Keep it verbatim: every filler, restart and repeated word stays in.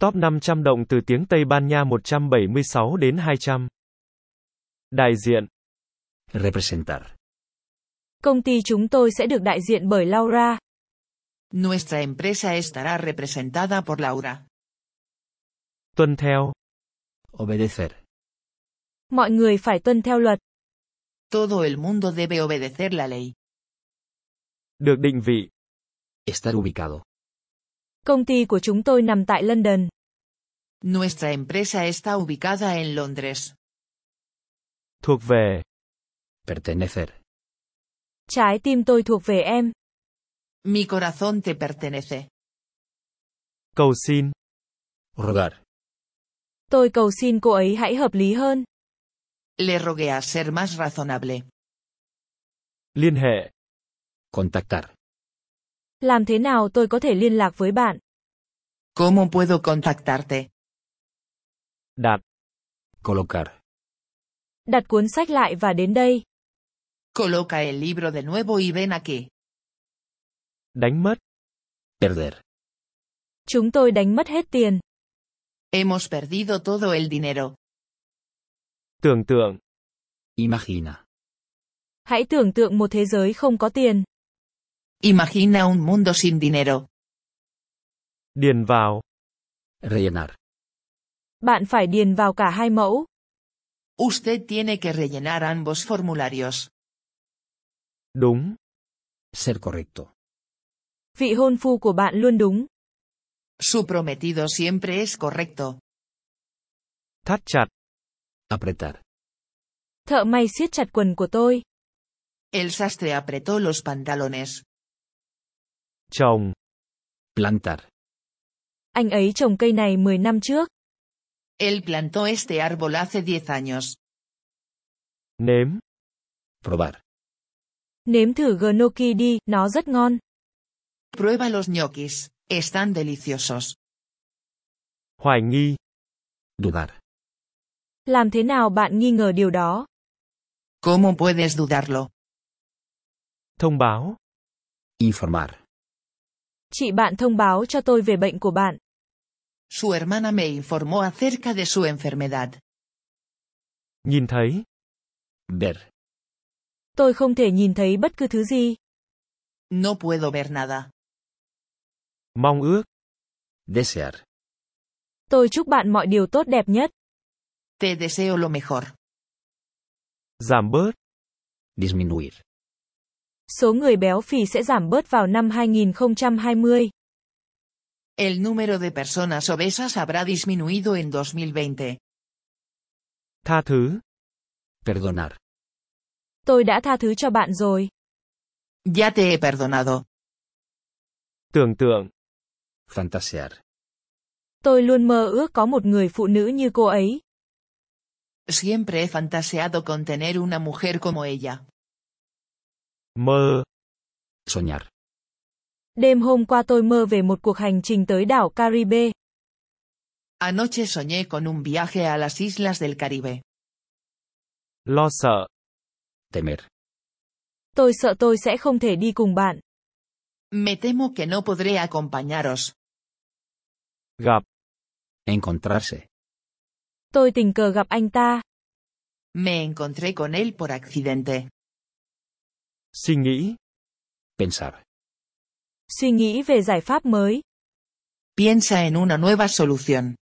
Top năm trăm động từ tiếng Tây Ban Nha một trăm bảy mươi sáu đến hai trăm. Đại diện. Representar. Công ty chúng tôi sẽ được đại diện bởi Laura. Nuestra empresa estará representada por Laura. Tuân theo. Obedecer. Mọi người phải tuân theo luật. Todo el mundo debe obedecer la ley. Được định vị. Estar ubicado. Công ty của chúng tôi nằm tại London. Nuestra empresa está ubicada en Londres. Thuộc về. Pertenecer. Trái tim tôi thuộc về em. Mi corazón te pertenece. Cầu xin. Rogar. Tôi cầu xin cô ấy hãy hợp lý hơn. Le rogué a ser más razonable. Liên hệ. Contactar. Làm thế nào tôi có thể liên lạc với bạn? ¿Cómo puedo contactarte? Đặt. Colocar. Đặt cuốn sách lại và đến đây. Coloca el libro de nuevo y ven aquí. Đánh mất. Perder. Chúng tôi đánh mất hết tiền. Hemos perdido todo el dinero. Tưởng tượng. Imagina. Hãy tưởng tượng một thế giới không có tiền. Imagina un mundo sin dinero. Điền vào. Rellenar. Bạn phải điền vào cả hai mẫu. Usted tiene que rellenar ambos formularios. Đúng. Ser correcto. Vị hôn phu của bạn luôn đúng. Su prometido siempre es correcto. Thắt chặt. Apretar. Thợ may siết chặt quần của tôi. El sastre apretó los pantalones. Trồng. Plantar. Anh ấy trồng cây này mười năm trước. Él plantó este árbol hace diez años. Nếm. Probar. Nếm thử gnocchi đi, nó rất ngon. Prueba los ñoquis, están deliciosos. Hoài nghi. Dudar. Làm thế nào bạn nghi ngờ điều đó? ¿Cómo puedes dudarlo? Thông báo. Informar. Chị bạn thông báo cho tôi về bệnh của bạn. Su hermana me informó acerca de su enfermedad. Nhìn thấy. Ver. Tôi không thể nhìn thấy bất cứ thứ gì. No puedo ver nada. Mong ước. Desear. Tôi chúc bạn mọi điều tốt đẹp nhất. Te deseo lo mejor. Giảm bớt. Disminuir. Số người béo phì sẽ giảm bớt vào năm hai nghìn không trăm hai mươi. El número de personas obesas habrá disminuido en dos mil veinte. Tha thứ. Perdonar. Tôi đã tha thứ cho bạn rồi. Ya te he perdonado. Tưởng tượng. Fantasear. Tôi luôn mơ ước có một người phụ nữ như cô ấy. Siempre he fantaseado con tener una mujer como ella. Mơ. Soñar. Đêm hôm qua tôi mơ về một cuộc hành trình tới đảo Caribe. Anoche soñé con un viaje a las islas del Caribe. Lo sợ. Temer. Tôi sợ tôi sẽ không thể đi cùng bạn. Me temo que no podré acompañaros. Gặp. Encontrarse. Tôi tình cờ gặp anh ta. Me encontré con él por accidente. Suy nghĩ. Pensar. Suy nghĩ về giải pháp mới. Piensa en una nueva solución.